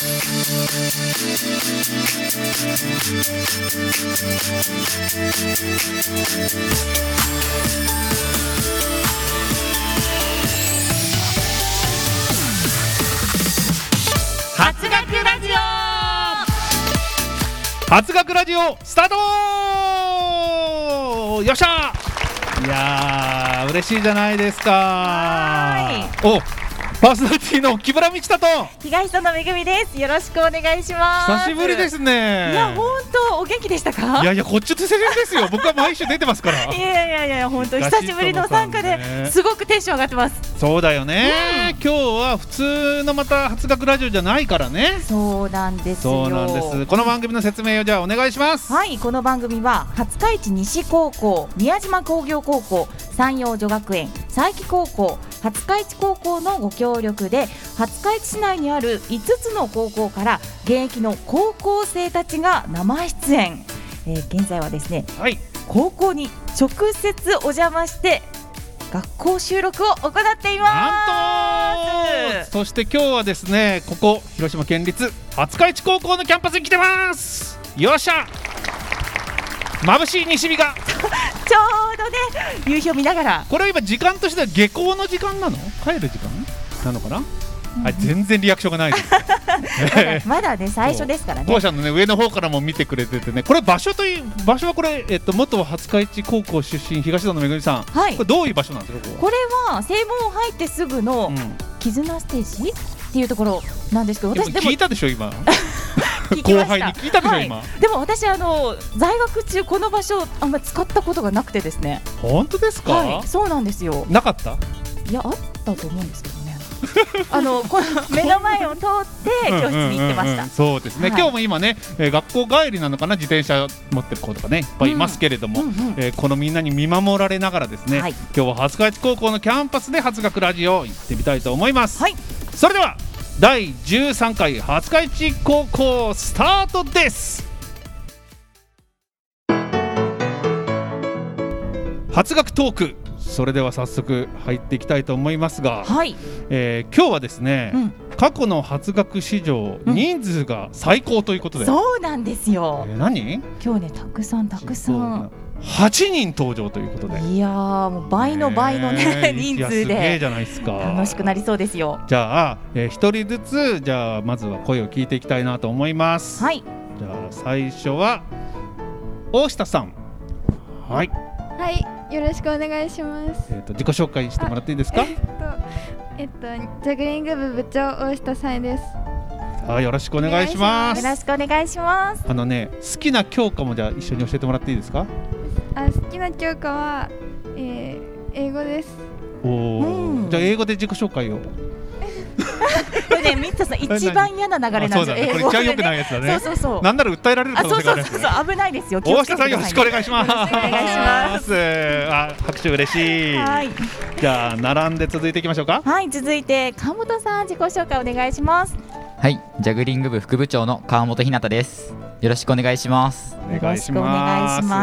発学ラジオ、 発学ラジオスタート。よっしゃ。いやー嬉しいじゃないですか。お、パーソナリティの木村道人と東園めぐみです。よろしくお願いします。 久しぶりですね。 いや本当お元気でしたか？ いやいやこっちと久しぶりですよ。僕は毎週出てますからいや本当久しぶりの参加ですごくテンション上がってます。 そうだよね、今日は普通のまた発学ラジオじゃないからね。 そうなんですよ。 そうなんです。この番組の説明をじゃあお願いします。 はい、この番組は廿日市西高校、宮島工業高校、山陽女学園、佐伯高校、廿日市高校のご協力で廿日市市内にある5つの高校から現役の高校生たちが生出演、現在はですね、 はい、 高校に直接お邪魔して学校収録を行っています。 なんとそして今日はですね、ここ広島県立廿日市高校のキャンパスに来てます。よっしゃ、眩しい西日がちょうどね夕日を見ながら。 これは今時間としては下校の時間なの？帰る時間なのかな、はい、全然リアクションがないですまだね最初ですからね。 当社のね上の方からも見てくれててね、これ場所はこれ、元廿日市高校出身東野めぐみさん、 はい、 これどういう場所なんですか？ これは正門入ってすぐの絆ステージっていうところなんですけど、私でも聞いたでしょ今後輩に聞いたでしょ、今。 でも私在学中この場所あんまり使ったことがなくてですね。 本当ですか？ はい、そうなんですよ。 なかった？ いやあったと思うんですけどねこの目の前を通って教室に行ってました。 そうですね、はい、今日も今ね、学校帰りなのかな、自転車持ってる子とかねいっぱいいますけれども、このみんなに見守られながらですね、はい、今日は廿日市高校のキャンパスで発学ラジオ行ってみたいと思います。はい、それでは第13回廿日市高校スタートです。発学トーク、それでは早速入っていきたいと思いますが、はい、今日はですね、過去の発学史上人数が最高ということで、 そうなんですよ。 何？ 今日ねたくさん 8人登場ということで、 いやもう倍のね人数ですげえじゃないですか。 楽しくなりそうですよ。 じゃあ、1人ずつじゃあまずは声を聞いていきたいなと思います。はい、じゃあ最初は大下さん。はい、 はい、よろしくお願いします。 自己紹介してもらっていいですか？ ジャグリング部部長大下さえです。 よろしくお願いします。 よろしくお願いします。 好きな教科もじゃあ一緒に教えてもらっていいですか？ 好きな教科は、英語です。 じゃあ英語で自己紹介を。 これね、ミットさん一番嫌な流れなんですよ。 これ一番良くないやつだね。 そうなんなら訴えられる可能性がある。 そう危ないですよ。 大下さんよろしくお願いします。 お願いします。 拍手嬉しい。はい。じゃあ並んで続いていきましょうか。 はい、続いて川本さん自己紹介お願いします。 はい、ジャグリング部副部長の川本ひなたです。よろしくお願いします。 よろしくお願いします。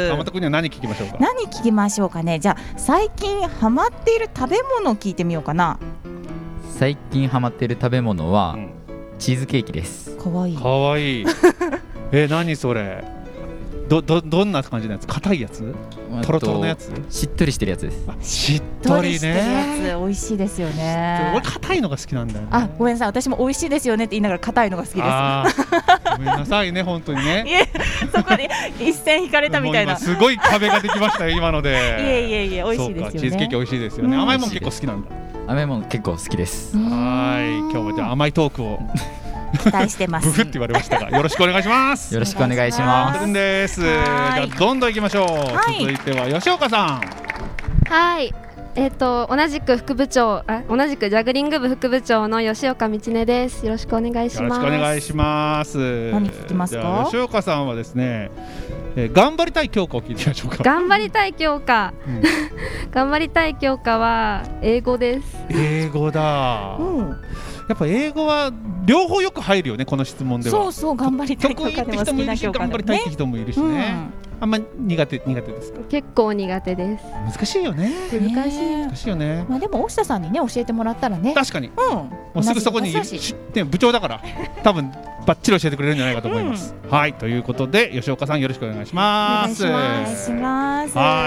川本君には何聞きましょうか？ 何聞きましょうかね。じゃあ最近ハマっている食べ物を聞いてみようかな。 最近ハマっている食べ物は、チーズケーキです。 かわいい。 かわいい。何それ？どんな感じのやつ？硬いやつ？トロトロのやつ？ しっとりしてるやつです。 しっとりね。 美味しいですよね。 俺硬いのが好きなんだよね。 ごめんなさい、私も美味しいですよねって言いながら硬いのが好きです。 ごめんなさいね本当にね。 いえ、そこで一線引かれたみたいな。 すごい壁ができましたよ今ので。 いえ美味しいですよね。 チーズケーキ美味しいですよね。甘いもん結構好きなんだ。 甘いもん結構好きです。 はい、今日もじゃあ甘いトークを期待してます。 ブフって言われましたが、よろしくお願いします。 よろしくお願いします。 です。じゃあどんどん行きましょう。続いては吉岡さん。 はい、同じく副部長、同じくジャグリング部副部長の吉岡道音です。よろしくお願いします。 よろしくお願いします。 何聞きますか？ 吉岡さんはですね、頑張りたい教科を聞いてみましょうか。 頑張りたい教科、頑張りたい教科は英語です。 英語だ。やっぱ英語は両方よく入るよねこの質問では。 そう頑張りたい教科でも好きな教科でもね。 頑張りたいって人もいるしね。 あんま苦手ですか？ 結構苦手です。 難しいよね。難しいよね。 まあでも大下さんにね教えてもらったらね。 確かに。もうすぐそこにいる部長だから多分バッチリ教えてくれるんじゃないかと思います。はい、ということで吉岡さんよろしくお願いします。 お願いします。 はい、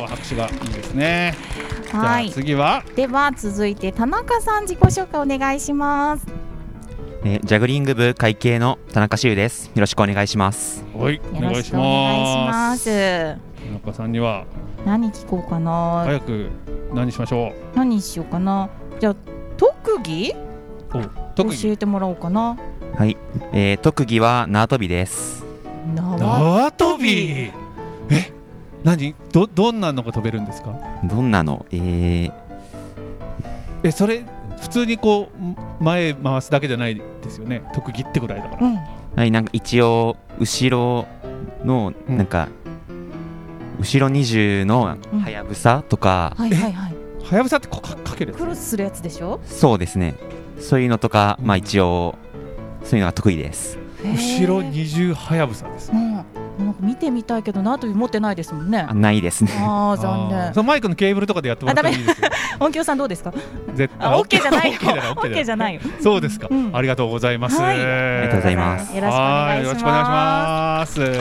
拍手がいいですね。 はい。 次はでは続いて田中さん自己紹介お願いします。 ジャグリング部会計の田中修です。よろしくお願いします。 はい、お願いします。田中さんには何聞こうかな。 早く何しましょう。 何しようかな。じゃあ特技教えてもらおうかな。 はい、特技は縄跳びです。 縄跳び。どんなのが飛べるんですか？ どんなの？ それ普通にこう前回すだけじゃないですよね。特技ってぐらいだから。 はい、なんか一応後ろのなんか、後ろ20のはやぶさとか、 はいはいはい。 はやぶさってかけるやつ？ クロスするやつでしょ？ そうですね。そういうのとか、まあ一応そういうのが得意です。 後ろ20はやぶさです。 なんか見てみたいけど縄跳び持ってないですもんね。 ないですね。 残念。 そのマイクのケーブルとかでやってもらってもいいですよ。 音響さんどうですか？ 絶対 OK じゃないよ。OK じゃないよ。 そうですか。ありがとうございます。 ありがとうございます。 よろしくお願いします。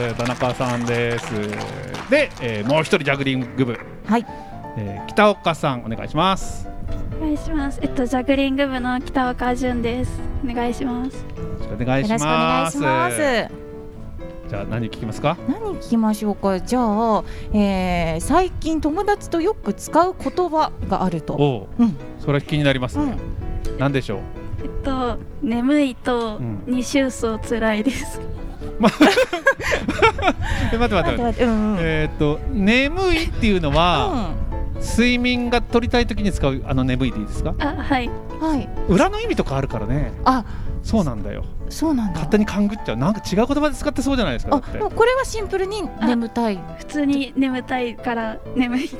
田中さんです。で、もう一人ジャグリング部。 はい。 北岡さんお願いします。 お願いします。ジャグリング部の北岡純です。お願いします。よろしくお願いします。じゃあ何聞きますか？ 何聞きましょうか。じゃあ、最近友達とよく使う言葉があると。 それ気になりますね。何でしょう？ 眠いと二重奏つらいです。 待って眠いっていうのは、睡眠が取りたいときに使う眠いでいいですか？ はいはい。 裏の意味とかあるからね。そうなんだよ。 そうなんだ。 勝手に勘ぐっちゃう。なんか違う言葉で使ってそうじゃないですか。 もうこれはシンプルに眠たい。 普通に眠たいから眠い。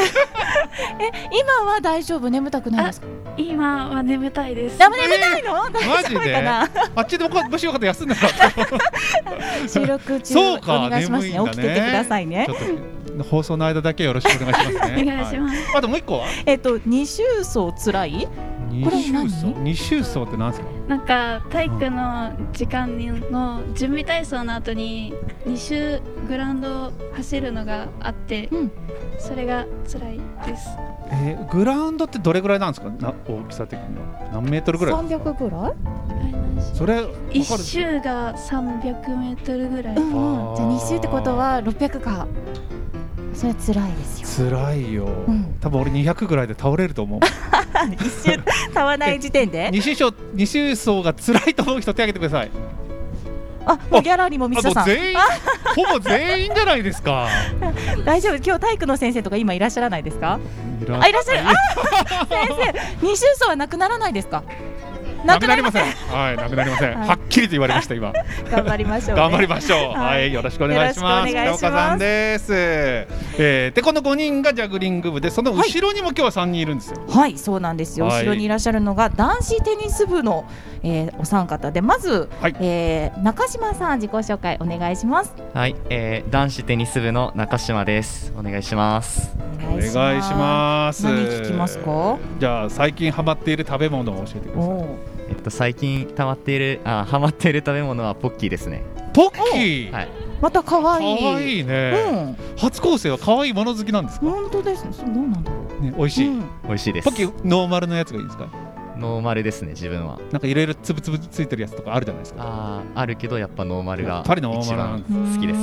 今は大丈夫？眠たくないですか？ 今は眠たいです。 眠たいの？ マジで？あっちでもしよかったら休んでもらった。 収録中お願いしますね。起きててくださいね。 放送の間だけよろしくお願いしますね。 お願いします。 あともう一個は？ 二重奏つらい？これ何？ 二重奏って何ですか？ なんか体育の時間の準備体操の後に2周グラウンドを走るのがあって、それが辛いです。 グラウンドってどれぐらいなんですか？大きさ的には何メートルぐらい ？300ぐらい？ それ 1周が300メートルぐらい。 じゃあ2周ってことは600か。それ辛いですよ。 辛いよ。多分俺200ぐらいで倒れると思う。 一周倒らない時点で？ 二周走が辛いと思う人手挙げてください。 もうギャラリーも水田さん。 ほぼ全員じゃないですか。 大丈夫？今日体育の先生とか今いらっしゃらないですか？いらっしゃる。先生、二周走はなくならないですか？ なくなりません。はい、なくなりません。はっきりと言われました今。 頑張りましょう。 頑張りましょう。はい、よろしくお願いします。北岡さんです。でこの5人がジャグリング部で、その後ろにも今日は3人いるんですよ。 はい、そうなんですよ。後ろにいらっしゃるのが男子テニス部のお三方で、まず中島さん自己紹介お願いします。 はい、男子テニス部の中島です。お願いします。 お願いします。 何聞きますか？ じゃあ最近ハマっている食べ物を教えてください。 最近ハマっている食べ物はポッキーですね。 ポッキー。 はい。 また可愛い。 可愛いね。初構成は可愛いもの好きなんですか？ 本当ですね。そうどうなんだろう。 ね、美味しい。 美味しいです。 ポッキーノーマルのやつがいいですか？ ノーマルですね、自分は。 なんかいろいろつぶつぶついてるやつとかあるじゃないですか。 あるけどやっぱノーマルが一番好きです。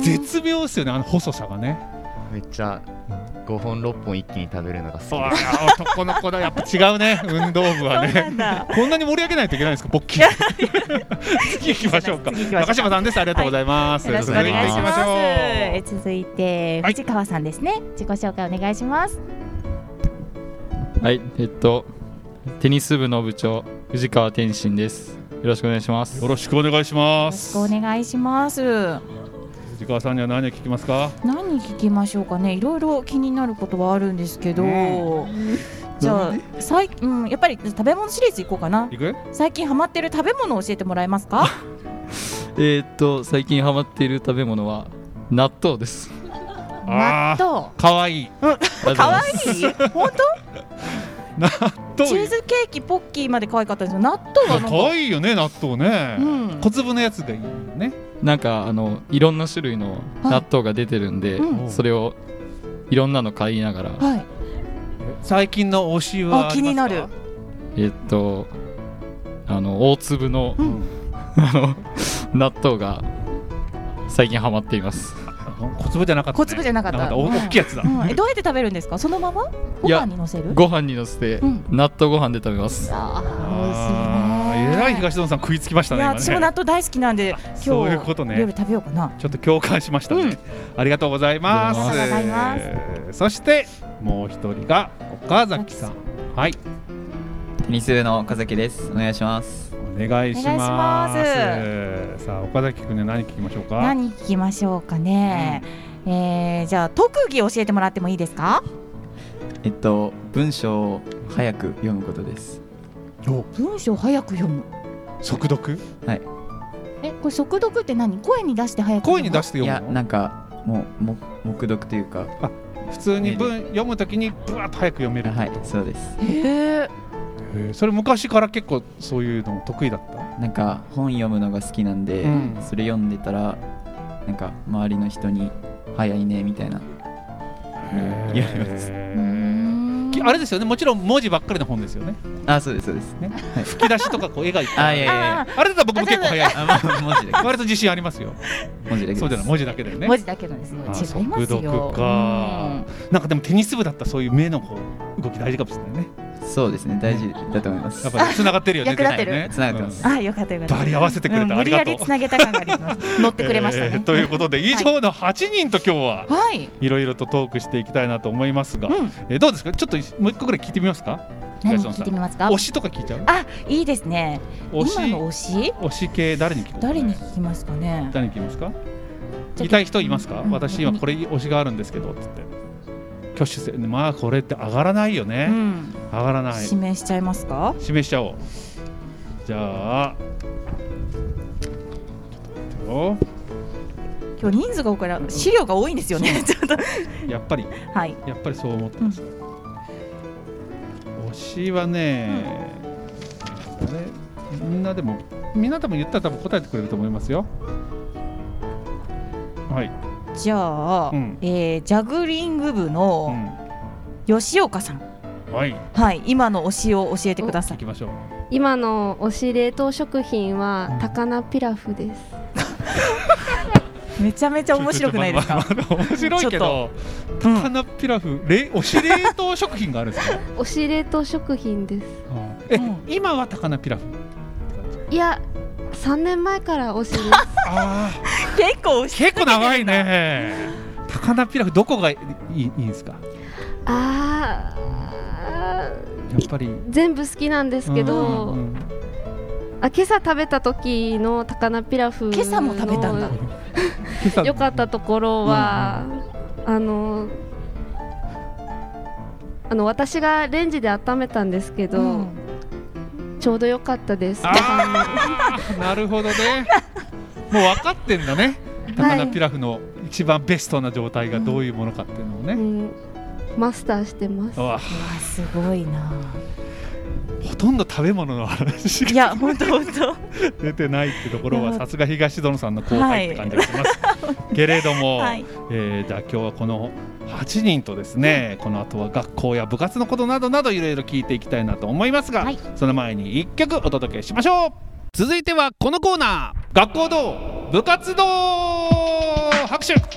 絶妙ですよね、細さがね。 めっちゃ5本6本一気に食べるのが好きです。 男の子だ、やっぱ違うね。運動部はね。こんなに盛り上げないといけないんですか、ポッキー。次行きましょうか。中島さんです。ありがとうございます。 よろしくお願いします。続いて藤川さんですね。自己紹介お願いします。 はい、テニス部の部長藤川天心です。よろしくお願いします。 よろしくお願いします。 よろしくお願いします。 藤川さんには何を聞きますか？ 何聞きましょうかね。いろいろ気になることはあるんですけど、じゃあやっぱり食べ物シリーズいこうかな。最近ハマってる食べ物を教えてもらえますか？ 最近ハマっている食べ物は納豆です。 納豆かわいい。 かわいい本納当？ 豆チーズケーキポッキーまで可愛かったですよ。納豆はなんかかわいいよね、納豆ね、 うん、 小粒のやつがいいよね。 なんかいろんな種類の納豆が出てるんで、それをいろんなの買いながら、 はい、 最近の推しはありますか？ 気になる。 大粒の、納豆が最近ハマっています。 小粒じゃなかった、ね、 小粒じゃなかった、 大きいやつだ、 どうやって食べるんですか？そのままご飯にのせる？ ご飯にのせて、納豆ご飯で食べます。 美味しいね。 えらい東野さん食いつきましたね。 いや、私も納豆大好きなんで今日そういうことね、 夜食べようかな。 ちょっと共感しましたね、ありがとうございます。そしてもう一人が岡崎さん。はい、 テニス部の岡崎です。お願いします。 お願いします。さあ岡崎君に何聞きましょうか？ 何聞きましょうかね、じゃあ特技教えてもらってもいいですか？ 文章を早く読むことです。 文章を早く読む。 速読？ はい。 これ速読って何？声に出して早く読む？声に出して読むの？ いや、なんか黙読というか、 普通に読むときにブワッと早く読める。 はい、そうです。 それ昔から結構そういうの得意だった？ なんか本読むのが好きなんで、それ読んでたらなんか周りの人に早いねみたいな言われます。 あれですよね、もちろん文字ばっかりの本ですよね。 そうですそうですね。 吹き出しとかこう絵がいっぱいあれだったら僕も結構早い。 文字だけ。 割と自信ありますよ。 文字だけ。 そうじゃない、文字だけだよね。 文字だけなんですね。違いますよ。 速読か。なんかでもテニス部だったらそういう目のこう動き大事かもしれないね。 そうですね、大事だと思います。 やっぱり繋がってるよね。 役立ってる。 繋がってます。 よかったよかった。 バリ合わせてくれた。 無理やり繋げた感があります。乗ってくれましたね。 ということで以上の8人と今日はいろいろとトークしていきたいなと思いますが、どうですか？ちょっともう一個ぐらい聞いてみますか？ 何聞いてみますか？ 推しとか聞いちゃう？ いいですね。今の推し？ 推し系誰に聞く？ 誰に聞きますかね？ 誰に聞きますか？聞きたい人いますか？私今これ推しがあるんですけどって言って。挙手制、まあこれって上がらないよね、上がらない。 指名しちゃいますか？ 指名しちゃおう。じゃあ今日人数が多いから資料が多いんですよね。ちょっとやっぱり、やっぱりそう思ってます、推しはね、みんなでも言ったら多分答えてくれると思いますよ。はい、 じゃあ、ジャグリング部の吉岡さん、今の推しを教えてください。 行きましょう。 今の推し冷凍食品は高菜ピラフです。 めちゃめちゃ面白くないですか？ 面白いけど、高菜ピラフ、推し冷凍食品があるんですか？ 推し冷凍食品です。 今は高菜ピラフ？ いや、3年前から推しです。 結構長いね。高菜ピラフどこがいいんですか？やっぱり全部好きなんですけど、今朝食べた時の高菜ピラフの今朝も食べたんだ。 良かったところは、私がレンジで温めたんですけど、ちょうど良かったです。 なるほどね。もう分かってんだね。高菜ピラフの一番ベストな状態がどういうものかっていうのをね、 マスターしてます。 すごいな。 ほとんど食べ物の話が本当出てないってところはさすが東園さんの後輩って感じがしますけれども、じゃあ今日はこの8人とですね、この後は学校や部活のことなどなどいろいろ聞いていきたいなと思いますが、その前に1曲お届けしましょう。続いてはこのコーナー、学校どう部活どう拍手。イエ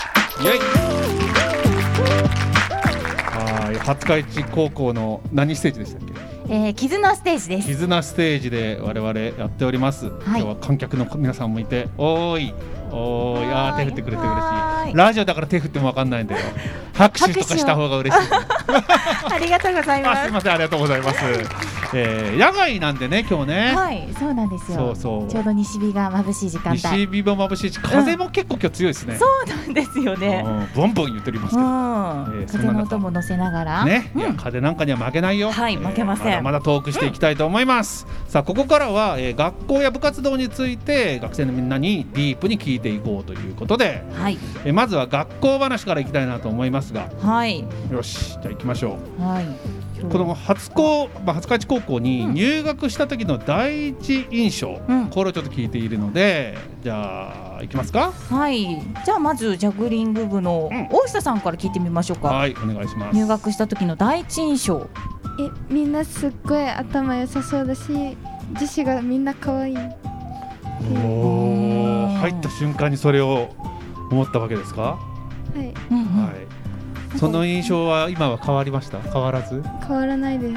イ。廿日市高校の何ステージでしたっけ？ 絆ステージです。 絆ステージで我々やっております。今日は観客の皆さんもいて、おーい手振ってくれて嬉しい。ラジオだから手振っても分かんないんだよ。拍手とかした方が嬉しい。 ありがとうございます。 すみません、ありがとうございます。 野外なんでね今日ね。 はい、そうなんですよ。 そうちょうど西日が眩しい時間帯。 西日も眩しいし、風も結構今日強いですね。 そうなんですよね。 ボンボン言っておりますけど、 風の音も乗せながらね、いや風なんかには負けないよ。 はい、負けません。 まだまだトークしていきたいと思います。さあここからは、学校や部活動について学生のみんなにディープに聞いていこうということで、 はい、 まずは学校話からいきたいなと思いますが、 はい、 よし、じゃあ行きましょう。 はい、 この廿日市高校に入学した時の第一印象、これをちょっと聞いているので、じゃあ行きますか。 はい、じゃあまずジャグリング部の大下さんから聞いてみましょうか。 はい、お願いします。 入学した時の第一印象。 みんなすっごい頭良さそうだし、女子がみんな可愛い。 入った瞬間にそれを思ったわけですか。 はい、 はい、その印象は今は変わりました？変わらず？ 変わらないです。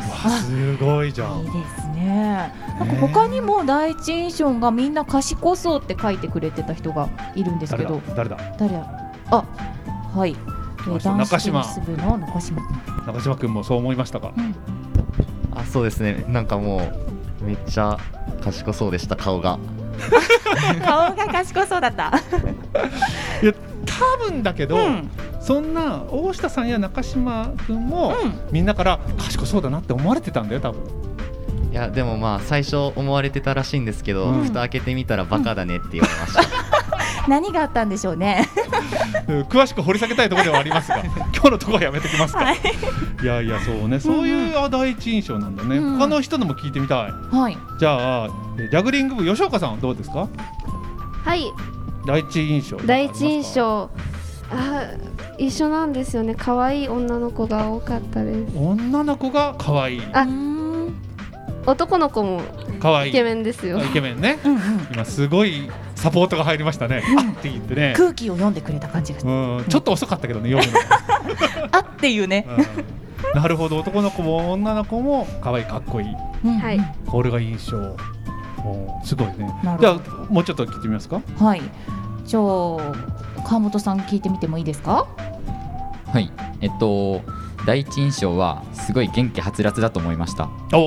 すごいじゃん。 いいですね。なんか他にも第一印象がみんな賢そうって書いてくれてた人がいるんですけど、 誰だ？ あ、はい、男子テニ中島ス部の中島君もそう思いましたか？ あ、そうですね。なんかもうめっちゃ賢そうでした。顔が賢そうだった。 いや多分だけど、そんな大下さんや中島君も、みんなから賢そうだなって思われてたんだよ多分。 いやでもまあ最初思われてたらしいんですけど、蓋開けてみたらバカだねって言われました。 何があったんでしょうね。 詳しく掘り下げたいところではありますが今日のところはやめてきますか。いやいやそうね、そういう第一印象なんだね。他の人のも聞いてみたい。 はい、 じゃあジャグリング部吉岡さんはどうですか？ はい、 第一印象。 第一印象、一緒なんですよね。可愛い女の子が多かったです。 女の子が可愛い。 男の子も可愛い。 イケメンですよ。 イケメンね。今すごいサポートが入りましたね。あって言ってね。 空気を読んでくれた感じが。ちょっと遅かったけどね、読むの。 あっていうね。 なるほど、男の子も女の子も可愛い、かっこいい。 はい。 これが印象。すごいね。じゃあもうちょっと聞いてみますか。 はい。じゃあ川本さん聞いてみてもいいですか？ はい。第一印象はすごい元気はつらつだと思いました。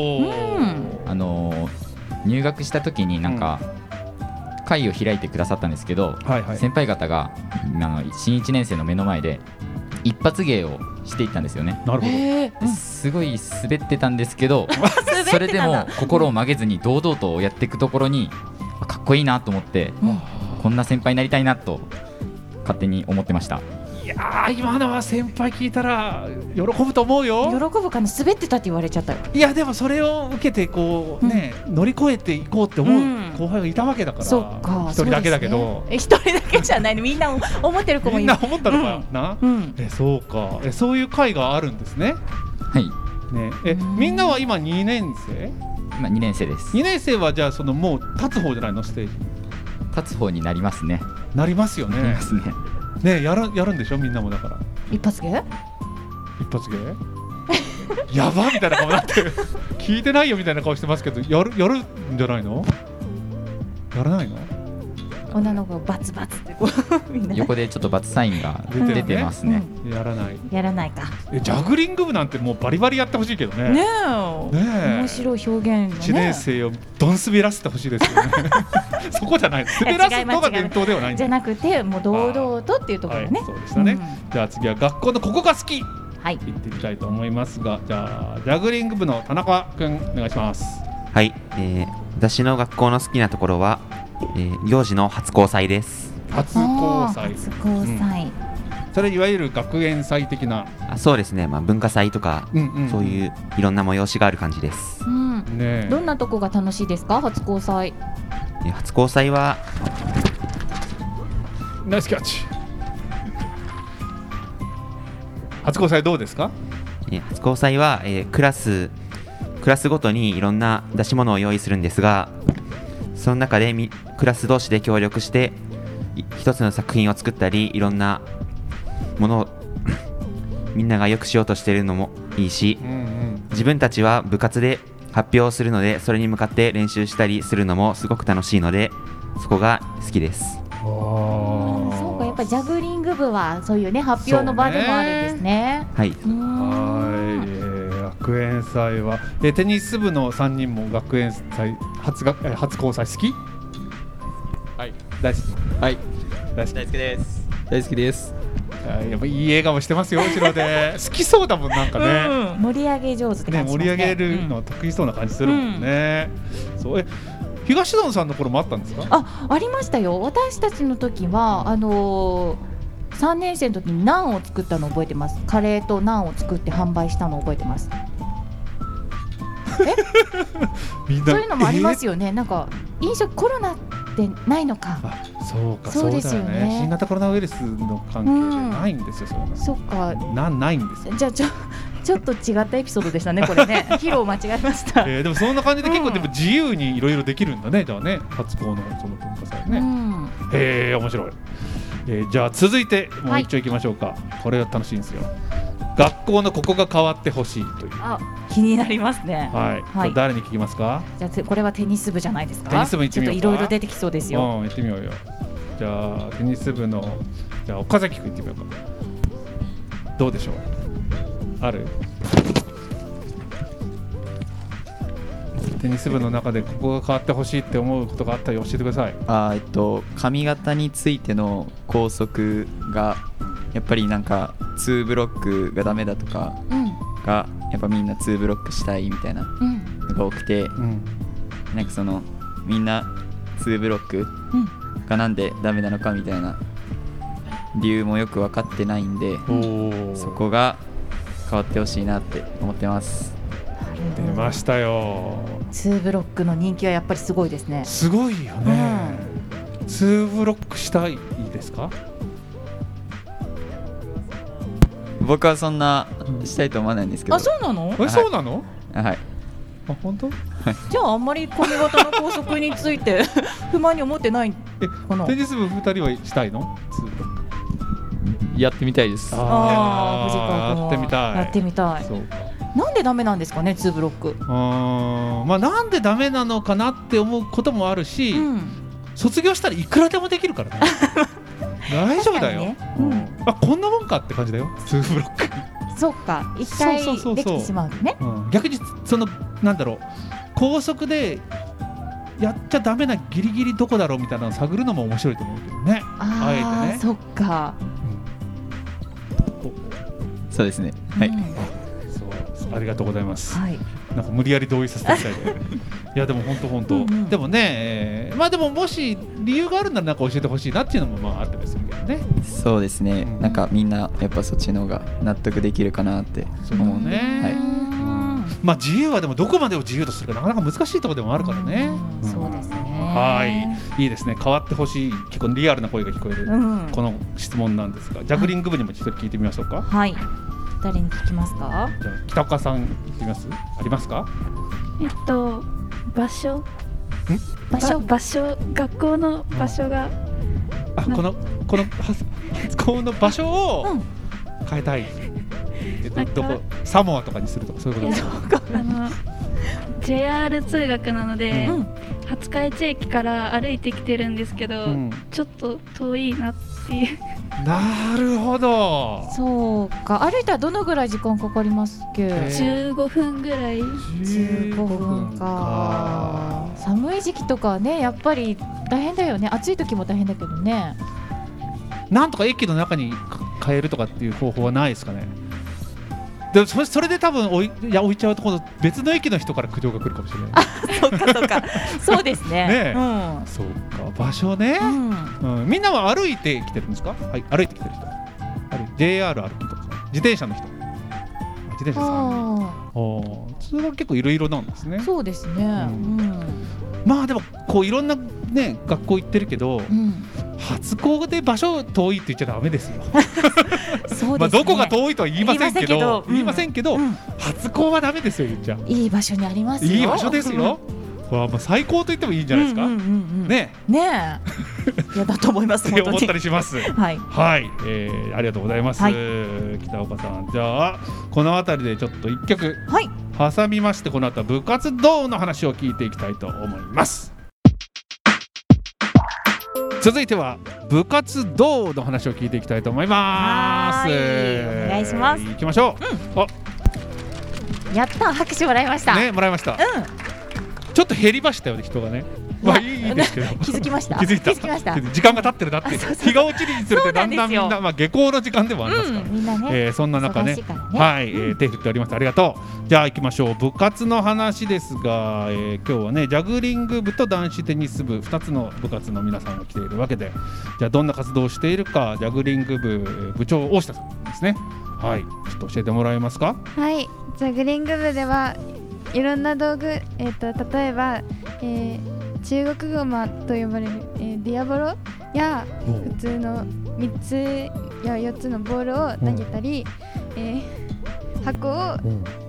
入学した時になんか、会を開いてくださったんですけど、先輩方が新1年生の目の前で一発芸をしていったんですよね。 なるほど。 すごい滑ってたんですけどそれでも心を曲げずに堂々とやっていくところにかっこいいなと思って、こんな先輩になりたいなと勝手に思ってました。 いやー、今のは先輩聞いたら喜ぶと思うよ。 喜ぶかな。滑ってたって言われちゃったよ。 いやでもそれを受けてこうね、乗り越えていこうって思う後輩がいたわけだから。 そっか。 一人だけだけど。 一人だけじゃないの。みんな思ってる子もいる。 みんな思ったのかな。そうか。そういう会があるんですね。 はい。 ね、みんなは今2年生？ 今2年生です。 2年生はじゃあもう立つ方じゃないの？ステージ立つ方になりますね。 なりますよね。 なりますね。 ね、やるんでしょみんなも。だから一発芸やばみたいな顔になって聞いてないよみたいな顔してますけど、やるんじゃないの？やらないの？ 女の子バツバツってこう横でちょっとバツサインが出てますね。 やらないか。 ジャグリング部なんてもうバリバリやってほしいけどね。 ねえ、面白い表現。 1年生をどん滑らせてほしいですよね。そこじゃない。滑らすのが伝統ではないんじゃなくて、もう堂々とっていうところね。 そうでしたね。じゃあ次は学校のここが好き。 はい。 言ってみたいと思いますが、じゃあジャグリング部の田中くんお願いします。 はい。私の学校の好きなところは、行事の初交際です。 初交際。それいわゆる学園祭的な。 そうですね。文化祭とか、そういういろんな催しがある感じです。 どんなとこが楽しいですか？初交際。 初交際はナイスキャッチ。初交際どうですか？ 初交際は、クラスごとにいろんな出し物を用意するんですが、その中でクラス同士で協力して一つの作品を作ったり、いろんなものをみんながよくしようとしているのもいいし、自分たちは部活で発表をするので、それに向かって練習したりするのもすごく楽しいので、そこが好きです。 そうか、やっぱジャグリング部はそういうね、発表の場でもあるんですね。 はい。 学園祭はテニス部の3人も学園祭初交際好き？ はい、 大好き。 はい、 大好きです。 大好きです。 やっぱいい笑顔してますよ後ろで好きそうだもんなんかね、 盛り上げ上手って感じしますね。 盛り上げるの得意そうな感じするもんね、そう東野さんの頃もあったんですか？ ありましたよ。私たちの時は3年生の時にナンを作ったのを覚えてます。カレーとナンを作って販売したのを覚えてます。 みんなそういうのもありますよね。なんか飲食コロナってないのか。 そうか、 そうですよね。 そうだよね。新型コロナウイルスの関係でないんですよ、 そっか。 ないんですよ。 じゃあちょっと違ったエピソードでしたねこれね。披露間違えました。 でもそんな感じで結構でも自由にいろいろできるんだね。じゃあね、初校のその文化祭ね。面白い。じゃあ続いてもう一丁いきましょうか。これは楽しいんですよ。学校のここが変わってほしいという。 気になりますね。 はい。誰に聞きますか？ じゃあこれはテニス部じゃないですか？ テニス部行ってみようか。 ちょっといろいろ出てきそうですよ。 行ってみようよ。じゃあテニス部のじゃあ岡崎くん行ってみようか。どうでしょう？ある？テニス部の中でここが変わってほしいって思うことがあったら教えてください。 髪型についての校則がやっぱりなんか2ブロックがダメだとかが、やっぱみんな2ブロックしたいみたいなのが多くて、なんかそのみんな2ブロックがなんでダメなのかみたいな理由もよく分かってないんで、そこが変わってほしいなって思ってます。 出ましたよ。 2ブロックの人気はやっぱりすごいですね。 すごいよね。2ブロックしたいですか？ 僕はそんなしたいと思わないんですけど。 そうなの？ そうなの？ はい。 本当？ じゃああんまり髪型の校則について不満に思ってないかな。 テニス部2人はしたいの？2ブロックやってみたいです。 藤川君やってみたい。 やってみたい。そうか。なんでダメなんですかね、2ブロック。 なんでダメなのかなって思うこともあるし、卒業したらいくらでもできるからね。大丈夫だよ。こんなもんかって感じだよ、2ブロック。 そうか、一回できてしまうね。 逆にそのなんだろう、校則でやっちゃダメなギリギリどこだろうみたいなのを探るのも面白いと思うけどね。あえてね。 そっか。 そうですね。はい。 ありがとうございます。なんか無理やり同意させていただいて。いやでも本当、でもね、でももし理由があるならなんか教えてほしいなっていうのもあったりするけどね。 そうですね。なんかみんなやっぱそっちの方が納得できるかなって思うんで。 自由はでもどこまでを自由とするかなかなか難しいところでもあるからね。 そうですね。 いいですね。変わってほしい、結構リアルな声が聞こえるこの質問なんですが、ジャグリング部にも一人聞いてみましょうか。 はい。誰に聞きますか？ じゃあ北岡さん聞きます？ありますか？ 場所、学校の場所が、 この初校の場所を変えたい。どこ？サモアとかにするとかそういうことですか ？JR 通学なので、廿日市駅から歩いてきてるんですけど、ちょっと遠いなっていう。 なるほど。 そうか。歩いたらどのぐらい時間かかりますっけ ？15分ぐらい。 15分か。寒い時期とかはね、やっぱり大変だよね。暑い時も大変だけどね。 なんとか駅の中に変えるとかっていう方法はないですかね？でもそれで多分置いちゃうと今度別の駅の人から苦情が来るかもしれない。 そうかそうですね。 そうか、場所ね。みんなは歩いてきてるんですか？はい、歩いてきてる人。JR 歩きとか自転車の人。自転車3人。それは結構いろいろなんですね。 そうですね。 でもこういろんなね学校行ってるけど、初校で場所遠いって言っちゃダメですよ。 そうですね。 どこが遠いとは言いませんけど、初校はダメですよ、言っちゃ。 いい場所にありますよ。 いい場所ですよ。最高と言ってもいいんじゃないですか。ねえ。いやだと思います。 って思ったりします。はい。ありがとうございます。北岡さん、じゃあこのあたりでちょっと一曲挟みまして、この後は部活動の話を聞いていきたいと思います。続いては部活動の話を聞いていきたいと思います。 お願いします。 行きましょう。 やった拍手もらいましたね、もらいました、ちょっと減りましたよね、人がね。まあいいですけど気づきました。 気づいた。時間が経ってるなって日が落ちるにつれてだんだんみんな下校の時間でもありますから、 みんなね、 そんな中ね、はい、手振っております。ありがとう。じゃあ行きましょう。部活の話ですが、今日はねジャグリング部と男子テニス部2つの部活の皆さんが来ているわけで、じゃあどんな活動をしているか、ジャグリング部部長大下さんですね。はい、ちょっと教えてもらえますか。 はい、ジャグリング部ではいろんな道具、例えば、中国熊と呼ばれる、ディアボロや普通の3つや4つのボールを投げたり、箱を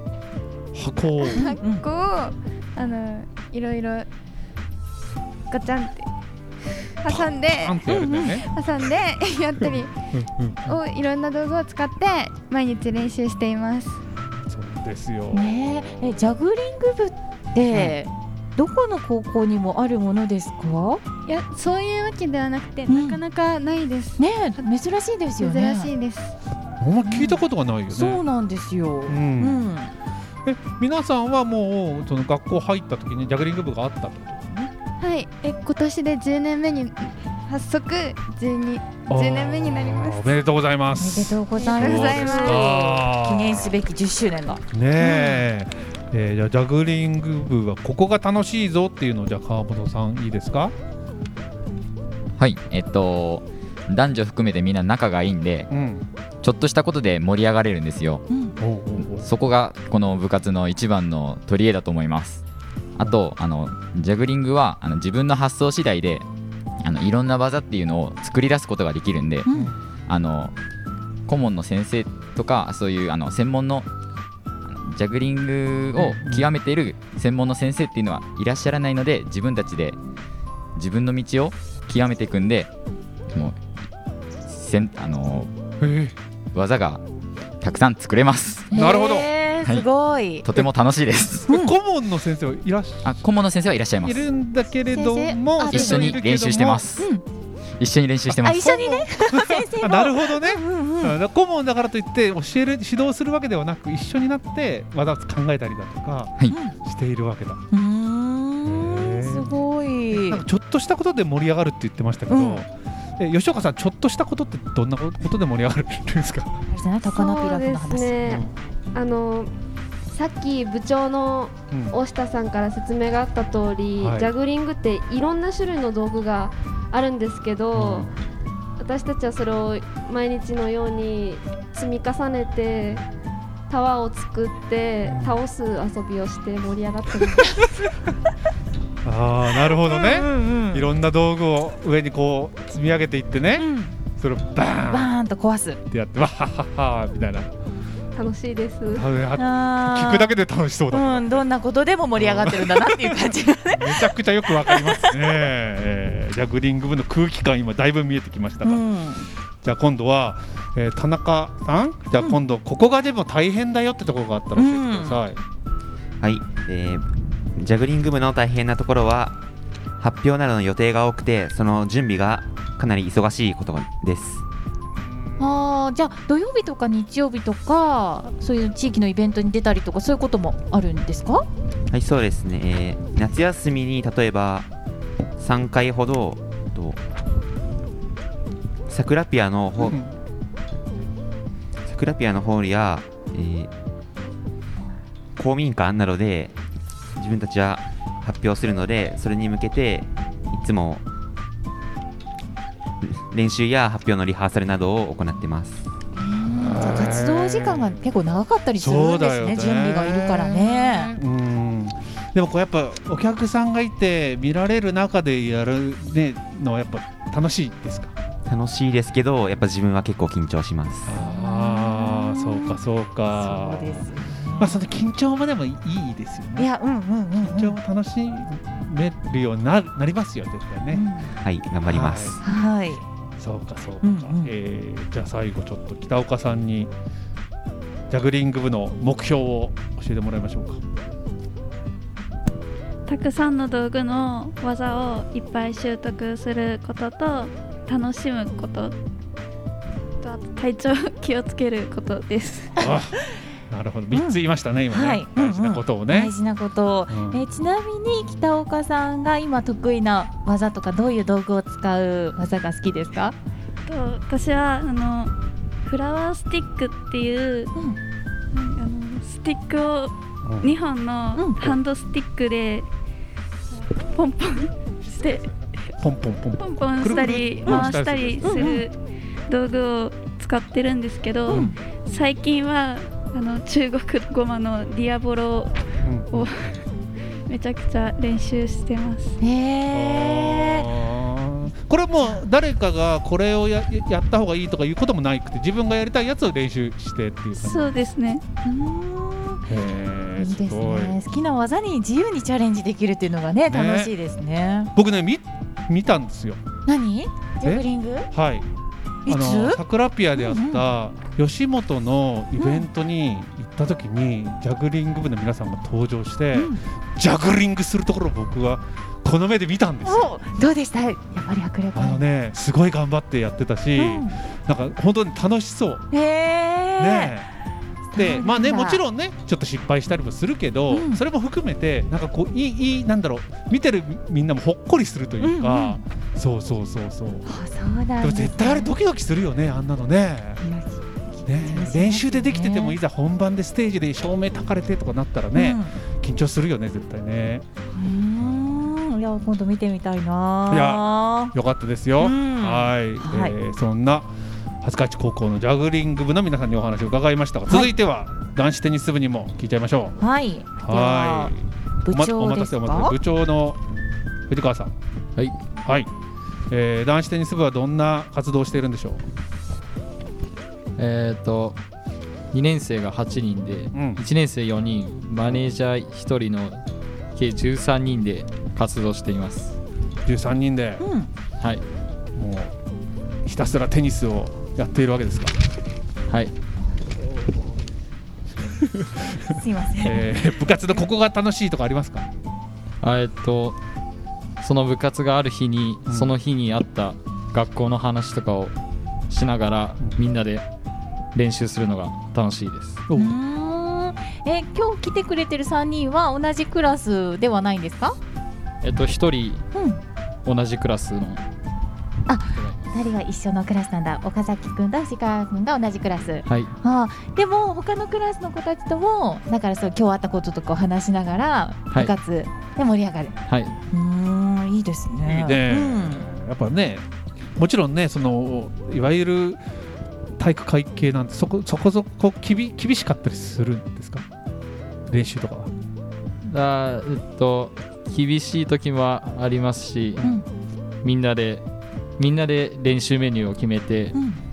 いろいろガチャンって挟んでやったりをいろんな道具を使って毎日練習しています。 そうですよね。ジャグリング部ってどこの高校にもあるものですか？ いや、そういうわけではなくて、なかなかないですね。珍しいですよね。 珍しいです。 あんま聞いたことがないよね。 そうなんですよ。 皆さんはもうその学校入った時にジャグリング部があったってことですね。 はい、今年で10年目に早速10年目になります。 おめでとうございます。 おめでとうございます。記念すべき10周年だね。じゃあジャグリング部はここが楽しいぞっていうのを、じゃあ川本さんいいですか？ はい、男女含めてみんな仲がいいんで、ちょっとしたことで盛り上がれるんですよ。そこがこの部活の一番の取り柄だと思います。あとジャグリングは自分の発想次第でいろんな技っていうのを作り出すことができるんで、顧問の先生とかそういう専門のジャグリングを極めている専門の先生っていうのはいらっしゃらないので、自分たちで自分の道を極めていくんで、もう技がたくさん作れます。 なるほど、 すごい、 とても楽しいです。 顧問の先生はいらっしゃ顧問の先生はいらっしゃいます。 いるんだけれども一緒に練習してます。一緒に練習してます。 一緒にね先生もなるほどね。顧問だからといって指導するわけではなく、一緒になって技を考えたりだとかしているわけだ。 すごい。 なんかちょっとしたことで盛り上がるって言ってましたけど、吉岡さん、ちょっとしたことってどんなことで盛り上がるんですか？ 高菜ピラフの話。 そうですね、さっき部長の大下さんから説明があった通り、ジャグリングっていろんな種類の道具があるんですけど、私たちはそれを毎日のように積み重ねてタワーを作って倒す遊びをして盛り上がってるんです。 なるほどね。いろんな道具を上にこう積み上げていってね、それをバーンと壊すってやってわはははみたいな。 楽しいです。 聞くだけで楽しそうだ。 どんなことでも盛り上がってるんだなっていう感じがね。 めちゃくちゃよくわかりますね。ジャグリング部の空気感、今だいぶ見えてきましたが、じゃあ今度は、田中さん、じゃあ今度ここがでも大変だよってところがあったら教えてください。 はい、ジャグリング部の大変なところは発表などの予定が多くて、その準備がかなり忙しいことです。 じゃあ土曜日とか日曜日とかそういう地域のイベントに出たりとか、そういうこともあるんですか？ はい、そうですね、夏休みに例えば3回ほど桜ピアのホールや、公民館などで自分たちは発表するので、それに向けていつも練習や発表のリハーサルなどを行ってます。 活動時間が結構長かったりするんですね。準備がいるからね。 でもこうやっぱお客さんがいて見られる中でやるのはやっぱ楽しいですか？ 楽しいですけど、やっぱ自分は結構緊張します。 そうかそうか。 そうです。 その緊張もでもいいですよね。 いや、 緊張も楽しめるようになりますよ、絶対ね。 はい、頑張ります。 はい。 そうかそうか。じゃあ最後ちょっと北岡さんにジャグリング部の目標を教えてもらいましょうか。 たくさんの道具の技をいっぱい習得することと楽しむことと、あと体調気をつけることです。 なるほど、3つ言いましたね今ね、はい、大事なことをね、 大事なことを、ちなみに北岡さんが今得意な技とかどういう道具を使う技が好きですか？ 私はフラワースティックっていう、スティックを2本のハンドスティックでポンポンしてポンポンしたり回したりする道具を使ってるんですけど、最近は中国語マのディアボロをめちゃくちゃ練習してます。 これも誰かがこれを やった方がいいとかいうこともなくて、自分がやりたいやつを練習してっていう感じ。 そうですね。 いいですね。好きな技に自由にチャレンジできるっていうのがね、楽しいですね。 僕ね見たんですよ。 何？ジャグリング？ はい。サクラピアでやった吉本のイベントに行った時に、ジャグリング部の皆さんが登場して、ジャグリングするところを僕はこの目で見たんですよ。 どうでした？やっぱり迫力すごい頑張ってやってたし、なんか本当に楽しそう。でまあね、もちろんねちょっと失敗したりもするけど、それも含めてなんかこうなんだろう、見てるみんなもほっこりするというか、そうでも絶対あれドキドキするよね、あんなのね。練習でできててもいざ本番でステージで照明たかれてとかなったらね、緊張するよね絶対ね。 いや今度見てみたいな。 いやよかったですよ。はい、そんな廿日市高校のジャグリング部の皆さんにお話を伺いましたが、続いては男子テニス部にも聞いちゃいましょう。 はい。部長ですか？ 部長の藤川さん。はい。男子テニス部はどんな活動をしているんでしょう ？2年生が8人で、1年生4人、マネージャー1人の計13人で活動しています。 13人で、はい。もうひたすらテニスをやっているわけですか？ はい。 すいません。 部活のここが楽しいとかありますか？ その部活がある日に、その日にあった学校の話とかをしながら、みんなで練習するのが楽しいです。 今日来てくれてる3人は同じクラスではないんですか ？1人、同じクラスの。 2人が一緒のクラスなんだ。岡崎くんと藤川くんが同じクラス。 はい。 でも他のクラスの子たちともだから今日あったこととかを話しながら部活で盛り上がる。 はい。 いいですね。 いいね。やっぱね、もちろんね、いわゆる体育会系なんてそこそこ厳しかったりするんですか？練習とかは。 厳しい時もありますし、みんなで練習メニューを決めて、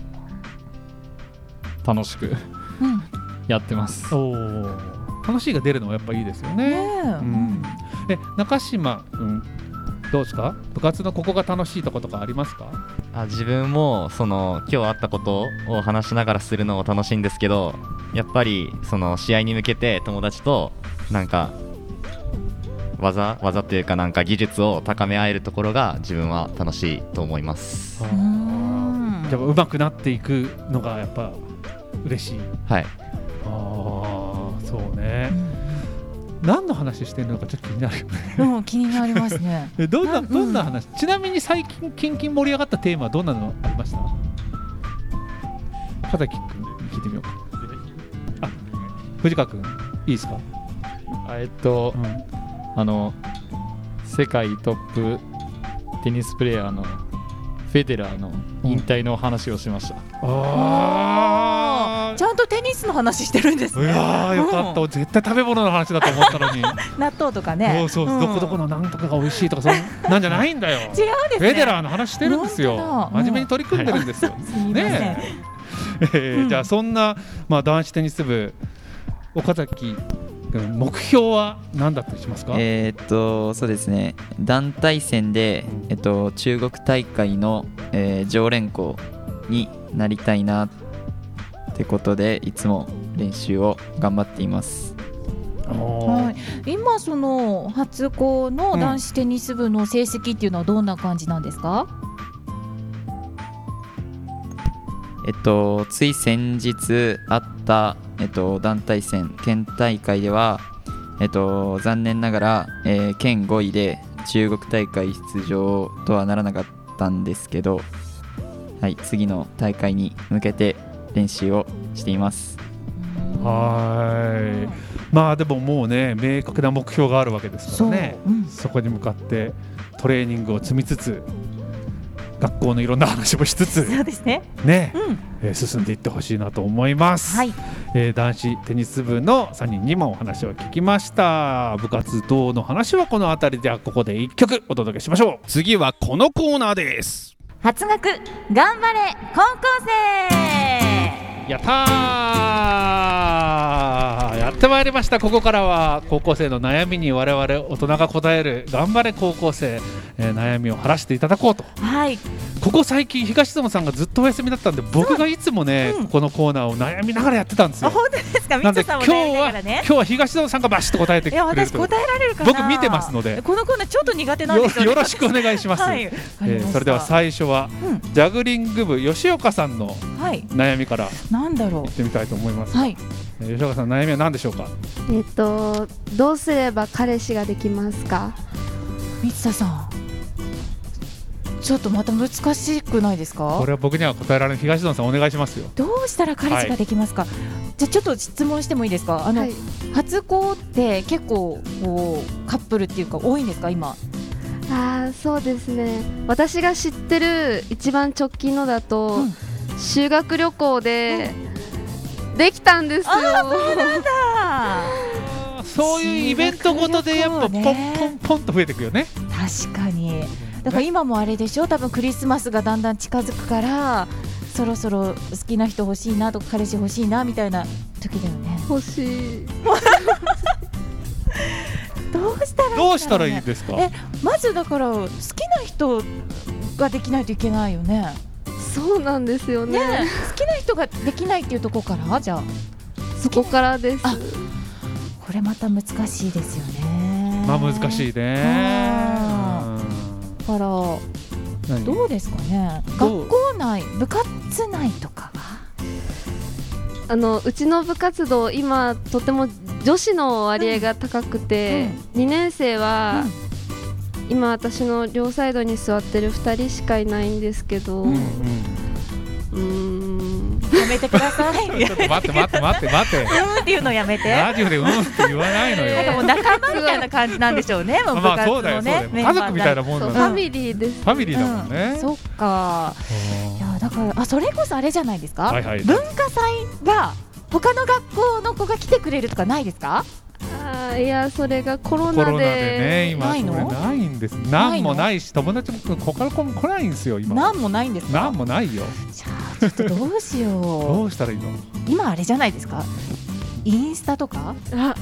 楽しく、やってます。 楽しいが出るのはやっぱいいですよね。中島君どうですか？部活のここが楽しいとことかありますか？ 自分も今日あったことを話しながらするのも楽しいんですけど、やっぱり試合に向けて友達となんか技というかなんか技術を高め合えるところが自分は楽しいと思います。 じゃあ上手くなっていくのがやっぱ嬉しい。 はい。 そうね。何の話してるのかちょっと気になるよね。 気になりますね。 どんな話？ちなみに最近キンキン盛り上がったテーマはどんなのありました？片木君聞いてみようか。藤川君いいですか？ 世界トップテニスプレーヤーのフェデラーの引退の話をしました。 ちゃんとテニスの話してるんですね。 いやーよかった、絶対食べ物の話だと思ったのに納豆とかね、 どこどこのなんとかが美味しいとかそんなんじゃないんだよ。 違うんですね。 フェデラーの話してるんですよ。真面目に取り組んでるんですよ。ねえ。じゃあそんな男子テニス部岡崎目標は何だったりしますか？ そうですね、団体戦で、中国大会の、常連校になりたいなってことでいつも練習を頑張っています。 今その初校の男子テニス部の成績っていうのはどんな感じなんですか？ つい先日あった、 団体戦県大会では、残念ながら、県5位で中国大会出場とはならなかったんですけど、はい、次の大会に向けて練習をしています。 はい、まあでももうね明確な目標があるわけですからね、そこに向かってトレーニングを積みつつ学校のいろんな話もしつつそうですね、 進んでいってほしいなと思います、男子テニス部の3人にもお話を聞きました。部活動の話はこの辺りで、ここで1曲お届けしましょう。次はこのコーナーです。 初学頑張れ高校生。 やったー、やってまいりました。ここからは高校生の悩みに我々大人が答える頑張れ高校生、悩みを晴らしていただこうと、ここ最近東園さんがずっとお休みだったんで、僕がいつもね、このコーナーを悩みながらやってたんですよ。 本当ですか。 なんで今日は東園さんがバシッと答えてくれると。 私答えられるかな。 僕見てますので、 このコーナーちょっと苦手なんですよ。 よろしくお願いします、それでは最初は、ジャグリング部吉岡さんの悩みからなんだろう行ってみたいと思います。吉岡さん悩みは何でしょうか。 どうすれば彼氏ができますか。 三田さん、ちょっとまた難しくないですか。 これは僕には答えられない。東野さんお願いしますよ。 どうしたら彼氏ができますか、じゃあちょっと質問してもいいですか。初恋って結構こうカップルっていうか多いんですか今。 そうですね、私が知ってる一番直近のだと、修学旅行でできたんですよ。 そうなんだ。 そういうイベントごとでやっぱポンポンポンと増えていくよね。 確かに。だから今もあれでしょ、多分クリスマスがだんだん近づくからそろそろ好きな人欲しいなとか彼氏欲しいなみたいな時だよね。 欲しいどうしたらいいですか。 まずだから好きな人ができないといけないよね。 そうなんですよね。 好きな人ができないっていうところから、じゃあそこからです。 これまた難しいですよね。 まあ難しいね。 だからどうですかね。学校内部活内とかうちの部活動今とても女子の割合が高くて、2年生は、今私の両サイドに座ってる2人しかいないんですけど、 やめてください。 ちょっと待ってっていうのやめて。 ラジオでって言わないのよ。 なんかもう仲間みたいな感じなんでしょうね。もう部活のね、 家族みたいなもんだ。 ファミリーです。 ファミリーだもんね。 そっか。いやだからそれこそあれじゃないですか。文化祭が他の学校の子が来てくれるとかないですか。 いやそれがコロナでね、今それないんです。なんもないし友達も他の子も来ないんですよ今。 なんもないんですか。 なんもないよ。 じゃあちょっとどうしよう。 どうしたらいいの。 今あれじゃないですか。インスタとか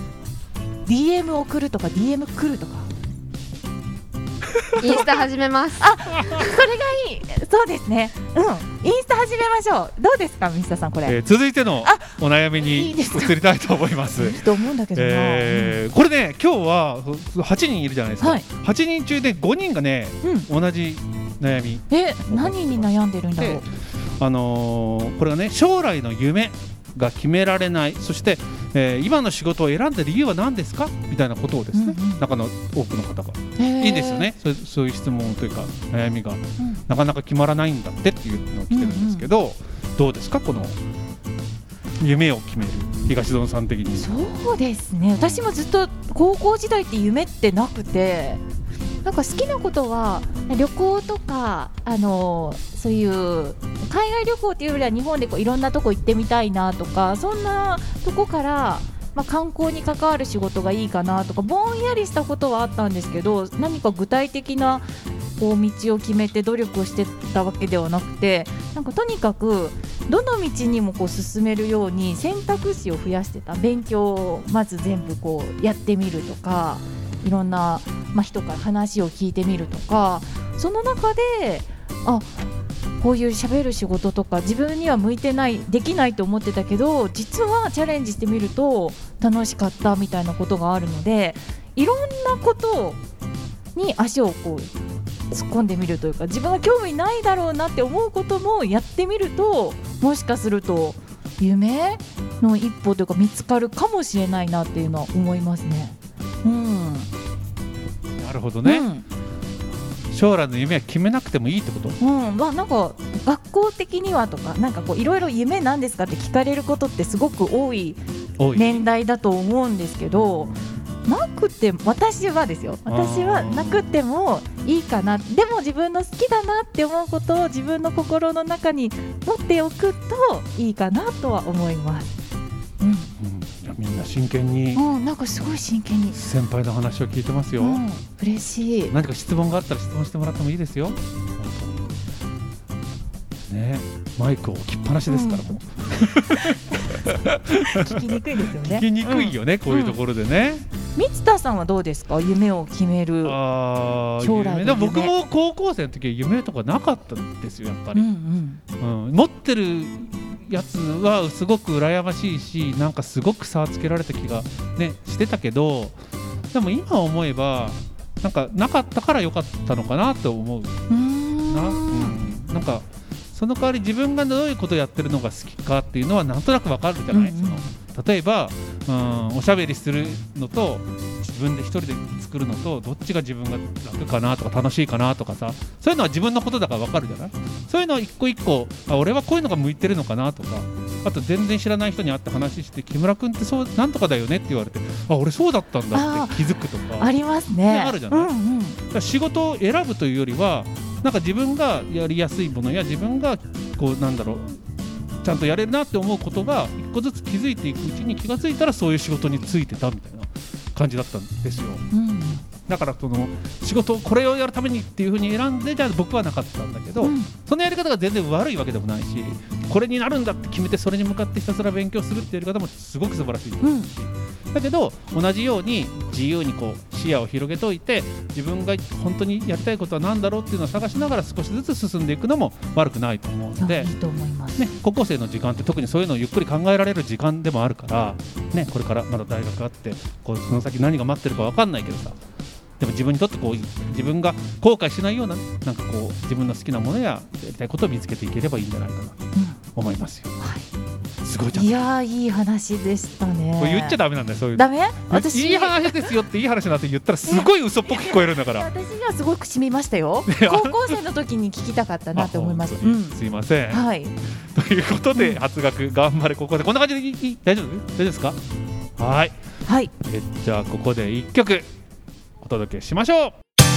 DM 送るとか DM 来るとか。 インスタ始めます。 それがいい。そうですね。インスタ始めましょう。どうですか、ミスターさんこれ。 続いてのお悩みに移りたいと思います。 と思うんだけどな。 これね、今日は8人いるじゃないですか。8人中で5人がね、同じ悩み。 何に悩んでるんだろう。 これがね、将来の夢が決められない、そして、今の仕事を選んだ理由は何ですかみたいなことをですね、中の多くの方がいいですよね。そういう質問というか悩みが、なかなか決まらないんだってっていうのを来てるんですけど、どうですかこの夢を決める東園さん的に。 そうですね、私もずっと高校時代って夢ってなくて、なんか好きなことは旅行とかそういう海外旅行っていうよりは日本でこういろんなとこ行ってみたいなとか、そんなとこから、観光に関わる仕事がいいかなとかぼんやりしたことはあったんですけど、何か具体的なこう道を決めて努力をしてたわけではなくて、なんかとにかくどの道にもこう進めるように選択肢を増やしてた。勉強をまず全部こうやってみるとか、いろんな、人から話を聞いてみるとか、その中でこういう喋る仕事とか自分には向いてない、できないと思ってたけど実はチャレンジしてみると楽しかったみたいなことがあるので、いろんなことに足をこう突っ込んでみるというか、自分は興味ないだろうなって思うこともやってみると、もしかすると夢の一歩というか見つかるかもしれないなっていうのは思いますね。 なるほどね、将来の夢は決めなくてもいいってこと？ なんか学校的にはとか、なんかこういろいろ夢なんですかって聞かれることってすごく多い年代だと思うんですけど、なくて私はなくてもいいかな。でも自分の好きだなって思うことを自分の心の中に持っておくといいかなとは思います。 いやみんな真剣に、 なんかすごい真剣に先輩の話を聞いてますよ。 嬉しい。 何か質問があったら質問してもらってもいいですよ。ね、マイクを置きっぱなしですからもう聞きにくいですよね。 聞きにくいよね、こういうところでね。 三田さんはどうですか？夢を決める将来の夢。 でも僕も高校生の時は夢とかなかったんですよ、やっぱり。持ってるやつはすごく羨ましいし、なんかすごく差をつけられた気が、ね、してたけど、でも今思えばなんかなかったから良かったのかなと思うな。なんかその代わり自分がどういうことをやってるのが好きかっていうのはなんとなく分かるじゃない。例えばおしゃべりするのと自分で一人で作るのとどっちが自分が楽かなとか楽しいかなとかさ、そういうのは自分のことだから分かるじゃない。そういうのを一個一個、俺はこういうのが向いてるのかなとか、あと全然知らない人に会って話して、木村君ってそうなんとかだよねって言われて、俺そうだったんだって気づくとかありますね。 あるじゃない。だから仕事を選ぶというよりは、なんか自分がやりやすいものや自分がこうなんだろうちゃんとやれるなって思うことが一個ずつ気づいていくうちに気がついたらそういう仕事に就いてたみたいな感じだったんですよ。だからその仕事をこれをやるためにっていう風に選んでじゃあ僕はなかったんだけど、そのやり方が全然悪いわけでもないし、これになるんだって決めてそれに向かってひたすら勉強するっていうやり方もすごく素晴らしいと思うし、だけど同じように自由にこう視野を広げておいて、自分が本当にやりたいことは何だろうっていうのを探しながら少しずつ進んでいくのも悪くないと思うので、 いいと思います、 ね、高校生の時間って特にそういうのをゆっくり考えられる時間でもあるから、ね、これからまだ大学あってこうその先何が待ってるか分かんないけどさ、でも自分にとってこう自分が後悔しないような、なんかこう自分の好きなものややりたいことを見つけていければいいんじゃないかなと思いますよ。すごいじゃん。 いやいい話でしたね。 これ言っちゃダメなんだよ、そういうダメ？私いい話ですよっていい話なんて言ったらすごい嘘っぽく聞こえるんだから。 私にはすごく染みましたよ。高校生の時に聞きたかったなと思います。 すいません。 はい。 ということで初学頑張れ高校生、こんな感じで大丈夫ですか？はい。 はい。 じゃあここで1曲お届けしましょう。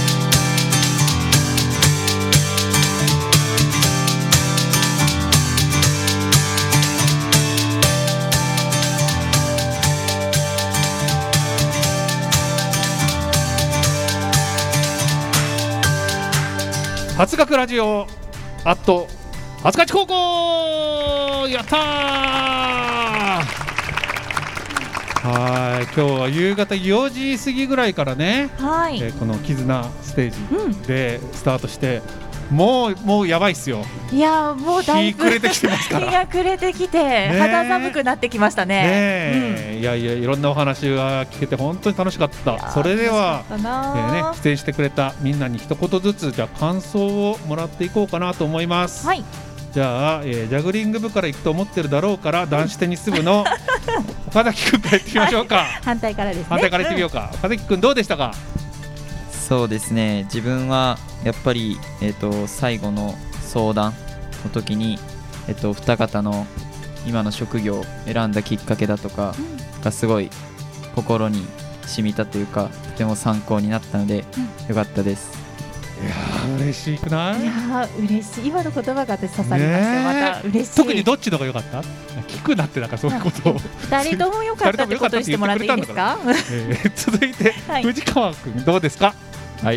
初学ラジオ@廿日市高校、やったー。はい、今日は夕方4時過ぎぐらいからね、 はい、 この絆ステージでスタートして、もうやばいっすよ。 いやもうだいぶ日暮れてきてますから。 日が暮れてきて、肌寒くなってきましたね。 いやいろんなお話が聞けて本当に楽しかった。それでは、出演してくれたみんなに一言ずつじゃあ感想をもらっていこうかなと思います。 はい。 じゃあ、ジャグリング部から行くと思ってるだろうから男子テニス部の岡崎くんから行ってみましょうか。 反対からですね。 反対から行ってみようか。岡崎くんどうでしたか？ そうですね、自分はやっぱり、最後の相談の時に、二方の今の職業を選んだきっかけだとかがすごい心に染みたというか、とても参考になったので、よかったです。 いや嬉しくない？ いや嬉しい。今の言葉が私刺さりました。また嬉しい。 特にどっちのが良かった？聞くなってなんかそういうことを。 二人とも良かったってことにしてもらっていいですか？ 続いて、藤川君どうですか？ はい、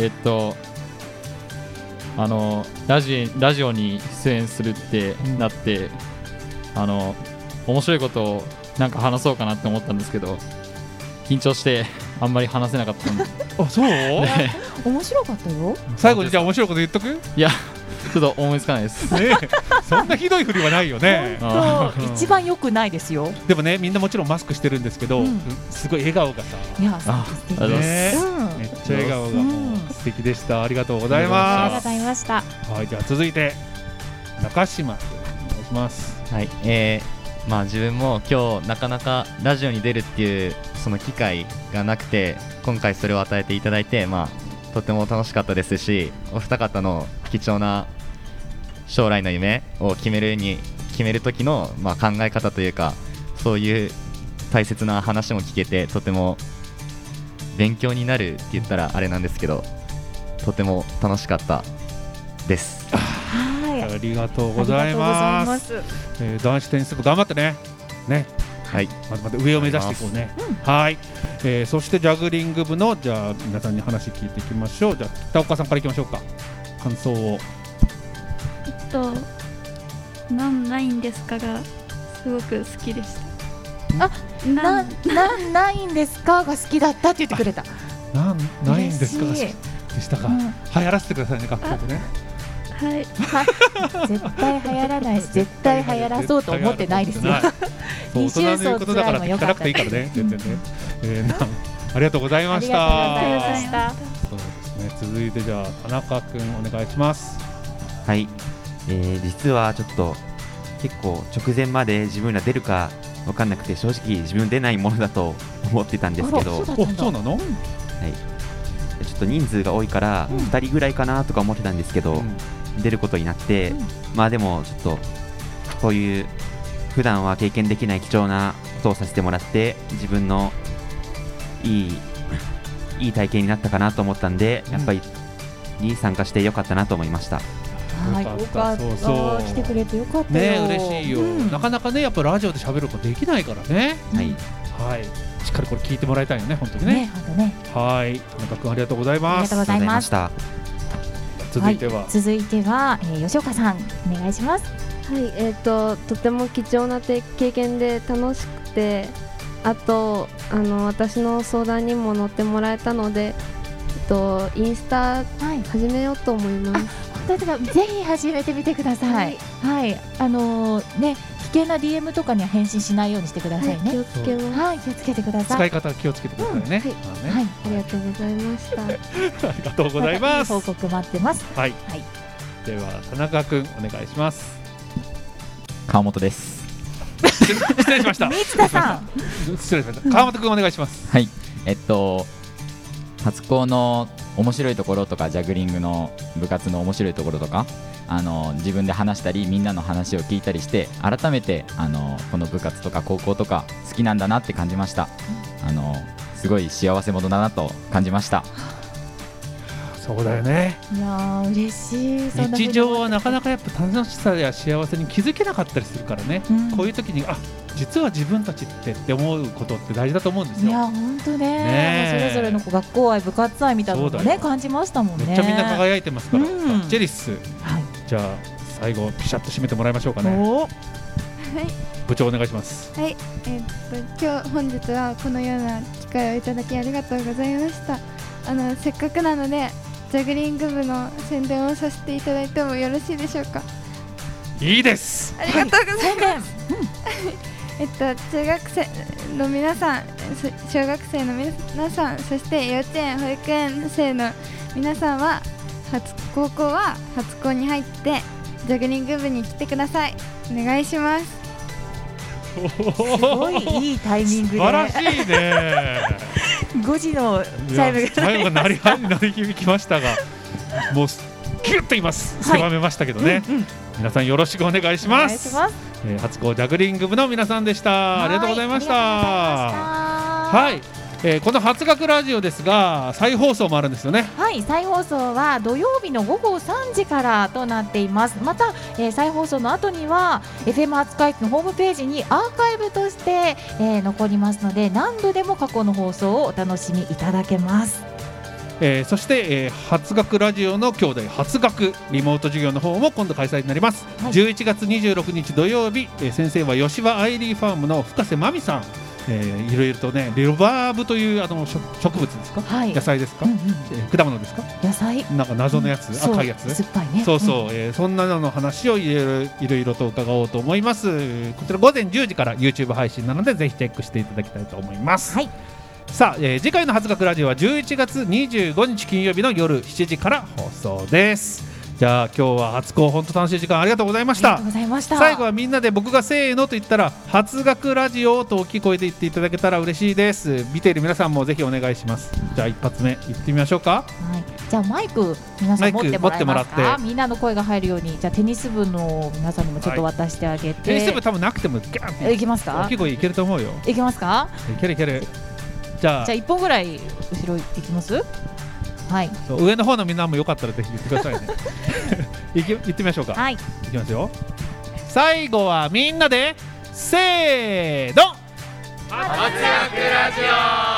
ラジオに出演するってなって、面白いことをなんか話そうかなって思ったんですけど、緊張してあんまり話せなかったんで。 あ、そう？ 面白かったよ。 最後にじゃあ面白いこと言っとく？ いや、ちょっと思いつかないです。 そんなひどいふりはないよね。 一番良くないですよ。 でもね、みんなもちろんマスクしてるんですけど、すごい笑顔がさ、 いや、素敵ね。めっちゃ笑顔がもう素敵でした。ありがとうございます。 ありがとうございました。 はい、じゃあ続いて中島君お願いします。 はい、 まあ自分も今日なかなかラジオに出るっていうその機会がなくて、今回それを与えていただいて、まあとても楽しかったですし、お二方の貴重な将来の夢を決める時のまあ考え方というか、そういう大切な話も聞けて、とても勉強になるって言ったらあれなんですけど、とても楽しかったです。 はい、ありがとうございます。男子テニス部頑張ってね。 はい。 また上を目指していこうね。はい。そしてジャグリング部のじゃあ皆さんに話聞いていきましょう。じゃあ北岡さんからいきましょうか。感想を。 ないんですかがすごく好きでした。 ないんですかが好きだったって言ってくれた。 ないんですかが好きでしたか。流行らせてくださいね、学校でね。 はい。 絶対流行らないし、絶対流行らそうと思ってないですよ。 大人の言うことだから聞かなくていいからね、全然ね。ありがとうございました。そうですね。続いてじゃあ田中君お願いします。 はい。実はちょっと結構直前まで自分ら出るか分かんなくて、正直自分出ないものだと思ってたんですけど。 そうなの？はい。 ちょっと人数が多いから2人ぐらいかなとか思ってたんですけど、出ることになって、まあでもちょっとこういう普段は経験できない貴重なことをさせてもらって、自分のいい体験になったかなと思ったんで、やっぱり参加してよかったなと思いました。 はい、よかった。来てくれてよかったよ。 ね、嬉しいよ。なかなかね、やっぱラジオで喋ることできないからね。はい。しっかりこれ聞いてもらいたいよね、本当にね。はい。田中君ありがとうございます。 ありがとうございました。 続いては、 吉岡さんお願いします。 はい、とても貴重な経験で楽しくて、あと私の相談にも乗ってもらえたので、インスタ始めようと思います。 ぜひ始めてみてください。はい、ね、危険な DM とかには返信しないようにしてくださいね。 気をつけます。 はい、気をつけてください。 使い方気をつけてくださいね。 はい、ありがとうございました。 ありがとうございます。 報告待ってます。 はい。では田中君お願いします。 川本です。 失礼しました。 三田さん。 失礼しました。川本君お願いします。 はい。初校の面白いところとか、ジャグリングの部活の面白いところとか、自分で話したりみんなの話を聞いたりして、改めてこの部活とか高校とか好きなんだなって感じました。すごい幸せ者だなと感じました。 そうだよね。 いや嬉しい。 日常はなかなかやっぱ楽しさや幸せに気づけなかったりするからね。こういう時に実は自分たちって思うことって大事だと思うんですよ。 いや本当ね。それぞれの学校愛、部活愛みたいなのもね感じましたもんね。 めっちゃみんな輝いてますから。ジェリス。じゃあ最後ピシャッと締めてもらいましょうかね。 はい。 部長お願いします。 はい。本日はこのような機会をいただきありがとうございました。せっかくなのでジャグリング部の宣伝をさせていただいてもよろしいでしょうか。 いいです。 ありがとうございます。中学生の皆さん、小学生の皆さん、そして幼稚園、保育園生の皆さんは高校は初校に入ってジャグリング部に来てください。お願いします。 すごいいいタイミングで。 素晴らしいね。 5時のチャイムが最後鳴り響きましたが、もうキュッと今狭めましたけどね。皆さんよろしくお願いします。初校ジャグリング部の皆さんでした。ありがとうございました。はい。この初学ラジオですが再放送もあるんですよね。 はい、再放送は土曜日の午後3時からとなっています。また、再放送の後には FM 初回のホームページにアーカイブとして、残りますので、何度でも過去の放送をお楽しみいただけます。 そして、初学ラジオの兄弟初学リモート授業の方も今度開催になります。11月26日土曜日、先生は吉羽アイリーファームの深瀬真美さん。いろいろとね、レバーブという植物ですか、野菜ですか、果物ですか、 野菜なんか謎のやつ、赤いやつ、 酸っぱいね。 そうそう、そんなの話をいろいろと伺おうと思います。こちら午前10時から YouTube 配信なのでぜひチェックしていただきたいと思います。さあ、次回の初学ラジオは11月25日金曜日の夜7時から放送です。 じゃあ今日は初講本当楽しい時間ありがとうございました。 ありがとうございました。 最後はみんなで僕がせーのと言ったら初学ラジオと大きい声で言っていただけたら嬉しいです。見ている皆さんもぜひお願いします。じゃあ一発目行ってみましょうか。はい、 じゃあマイク皆さん持ってもらえますか。みんなの声が入るように。じゃあテニス部の皆さんにもちょっと渡してあげて、 テニス部多分なくてもギャンっていきますか。 大きい声いけると思うよ。 いけますか。 いけるいける。じゃあ 1本ぐらい後ろ行きます。はい、 上の方のみんなもよかったらぜひ言ってくださいね。行ってみましょうか。はい、行きますよ。最後はみんなでせーの、 活躍ラジオ。